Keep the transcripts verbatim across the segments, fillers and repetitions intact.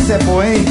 Essa é boa, hein?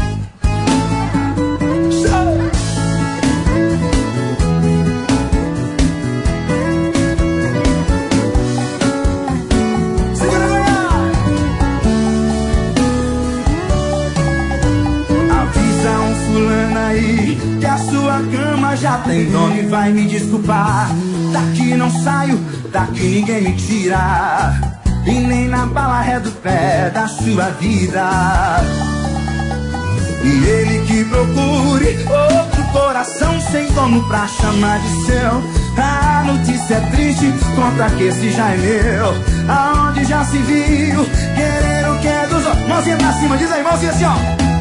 Que a sua cama já tem dono e vai me desculpar. Daqui não saio, daqui ninguém me tira, e nem na bala ré do pé da sua vida. E ele que procure outro coração sem dono pra chamar de seu. A notícia é triste, conta que esse já é meu. Aonde já se viu querer o que é dos outros. Mãozinha pra cima, diz aí, mãozinha assim, ó.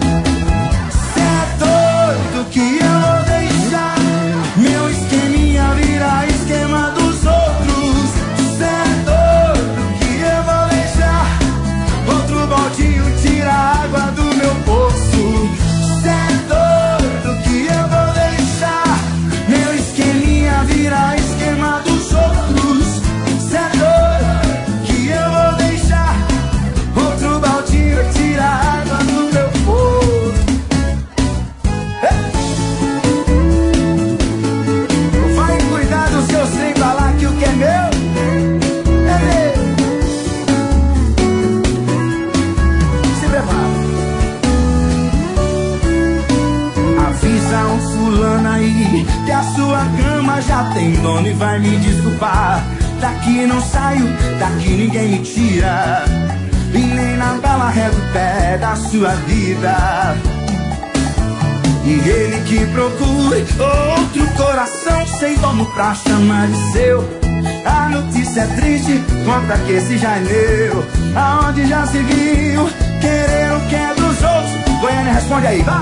Do que eu vou deixar meu esqueminha virar esquema dos outros. Cê é doido que eu vou deixar outro baldinho tirar a água do meu poço. Cê é doido que eu vou deixar meu esqueminha virar esquema dos outros. Cê é doido que eu vou deixar outro baldinho tirar a água do meu poço. Que a sua cama já tem dono e vai me desculpar. Daqui não saio, daqui ninguém me tira, e nem na bala ré do pé da sua vida. E ele que procure outro coração sem dono pra chamar de seu. A notícia é triste, conta que esse já é meu. Aonde já se viu querer o que é dos outros. Goiânia, responde aí, vai.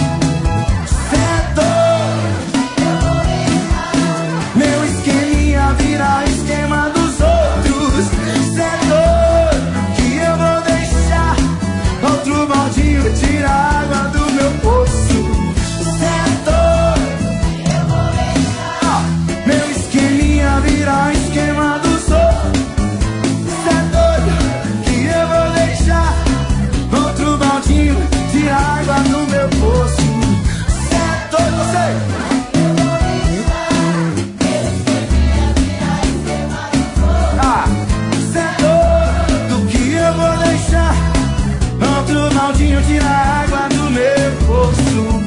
Meu esqueminha vira esquema dos outros. Cê é doido que eu vou deixar outro baldinho tirar a água do meu poço. Cê é doido que eu vou deixar meu esqueminha virar esquema dos outros. Cê é doido que eu vou deixar outro baldinho tirar a água do meu poço. Cê é doido, você. Baldinho tira a água do meu poço.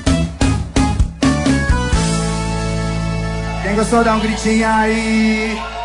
Quem gostou dá um gritinho aí.